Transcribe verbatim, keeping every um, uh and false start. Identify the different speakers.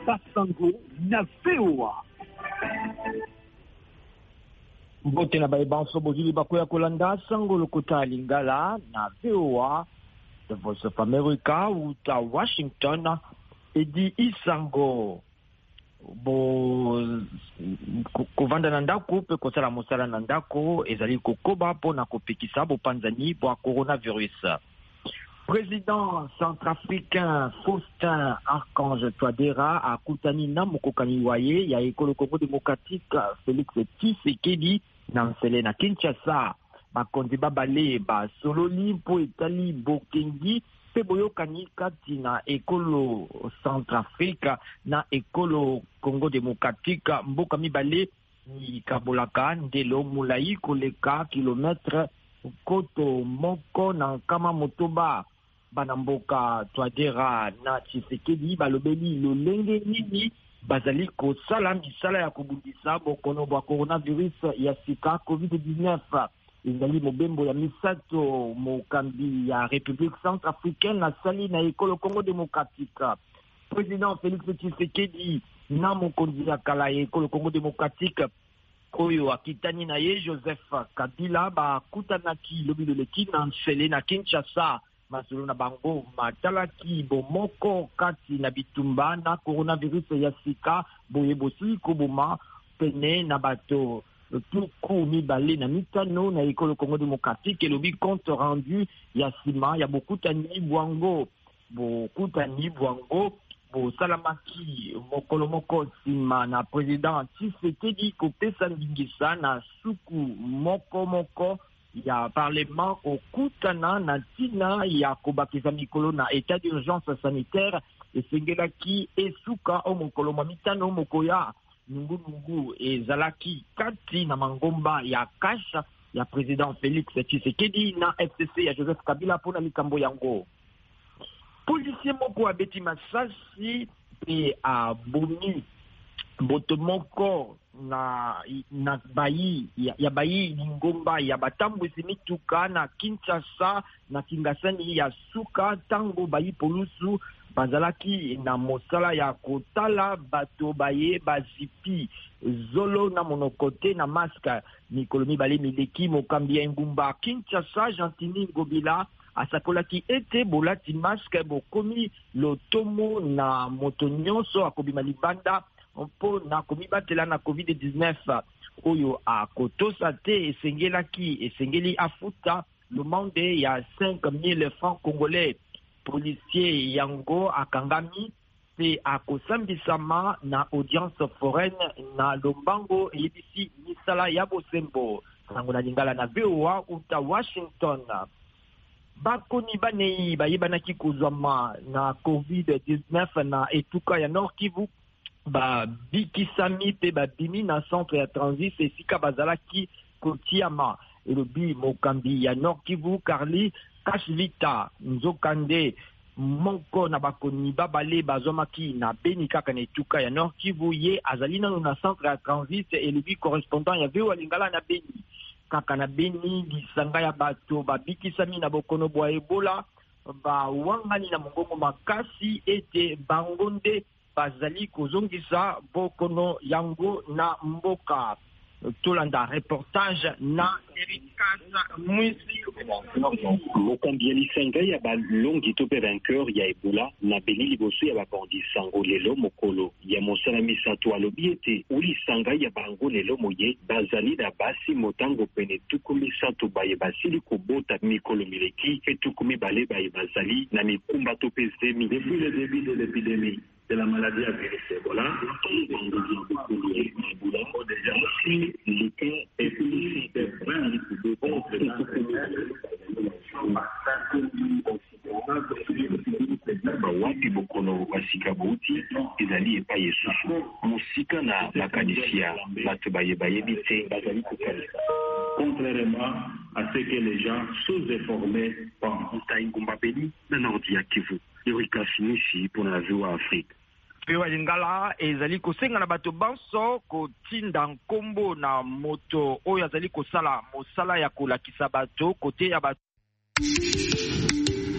Speaker 1: basango na V O A. Mbote na baibanso bozuli bakoya kolanda sango lokota lingala na V O A, The Voice of America uta Washington, edi isango bo kovanda na ndako pe kosala mosala na ndako ezali kokoba mpona kopekisa bopanzani bwa coronavirus. Président centrafricain Faustin Archange Touadéra akutani na mokokani waye ya ekolo Congo démocratique Félix Tshisekedi na nsele na Kinshasa. Bakonzi babale ba sololi mpo etali bokengi pe boyokani kati na ekolo Centrafrique na ekolo Congo démocratique. Mboka mibale ni kabolaka ndelo mulai koleka kilometre koto moko na nkama motoba. Banamboka Touadéra na Tshisekedi balobeli lolenge nini bazali kosala misala ya kobundisa bokono bwa coronavirus ya sika covid dix-neuf. Ezali mobembo ya misato mokambi ya République centrafricaine na sali na ekolo Congo démocratique. Président Félix Tshisekedi na mokonzi ya kala ya ekolo Congo démocratique oyo akitani na ye Joseph Kabila bakutanaki lobi loleki na nsele na Kinshasa. Masolo na bango matalaki bomoko kati na bitumba na coronavirus ya sika boye bosi koboma pene na bato tuku mibale na mitano na ekolo Congo démocratique. Elobi compte rendu ya sima ya bokutani bwango bokutani bwango bo salamaki mokolo moko sima na président Tshisekedi kopesa ndingisa na suku moko moko ya parlement okutana na tina ya kobakisa mikolo na état d'urgence sanitaire esengelaki esuka o mokolo ma mitano mokoya nungu ezalaki kati na mangomba ya kasha ya président Félix Tshisekedi na F C C ya Joseph Kabila pona likambo yango. Policier moko abeti masasi pe aboni boto moko na na bayi ya, ya bayi ngomba ya batambwisi mituka na Kinshasa na Kingasani ya suka tango bayi polusu bazalaki na mosala ya kotala bato baye bazipi zolo na monokote na maska. Mikolo mibale mileki mokambi ya ngumba Kinshasa Gentini Ngobila asakolaki ete bolati maske bokomi lotomo na moto nyonso akobima libanda mpo na komibatela na covid dix-neuf oyo akotosa te esengelaki esengeli afuta lomande ya cinq mille francs congolais. Policier yango akangami pe akosambisama na audience foraine na lombango eyebisi misala ya bosembo. Sango na lingala na V O A uta Washington. Bakoni banei bayebanaki kozwama na covid dix-neuf na etuka ya Nord Kivu ba bikisami pe babimi na centre ya transit esika bazalaki kotiama. Elobi mokambi ya Nord Kivu Carly Kashvita Nzokande moko na bakoni babale bazomaki na Beni kaka na etuka ya Nord Kivu ye azali nano na centre ya transit. Elobi correspondant ya V O A lingala na Beni kaka na Beni lisanga ya bato babikisami na bokono bwa Ebola ba wangani na mongongo makasi ete bangonde bazali kozongisa bokono yango na mboka. Tolanda reportage na Erikasa Mwisi.
Speaker 2: Mokambi ya lisanga ya balongi tope vainqueur ya Ebola na Beni liboso ya babandi sango lelo mokolo ya mosala misato alobi ete ulisanga ya bango lelo moye bazali na basi motango pene tuku misato baye basili kobota mikolo mileki e tuku mibale baye bazali na mikumba tope zemi.
Speaker 3: Depuis le début de l'épidémie de la maladie à virus Ebola, déjà si le cas est plus
Speaker 2: wapi bokono basika bouti ezali epai esusu mosika na bakanisia bato bayebayebi te bazali kokanisa.
Speaker 3: Contrairement à ce que les gens sous-informés pensent.
Speaker 2: Taingumba Beni na Nordi ya Kivu. Erika Finisi pour la V O A Afrique.
Speaker 1: Pewa lingala ezali kosenga na bato banso kotinda nkombo na moto oyo azali kosala mosala ya kolakisa bato kote ya bato.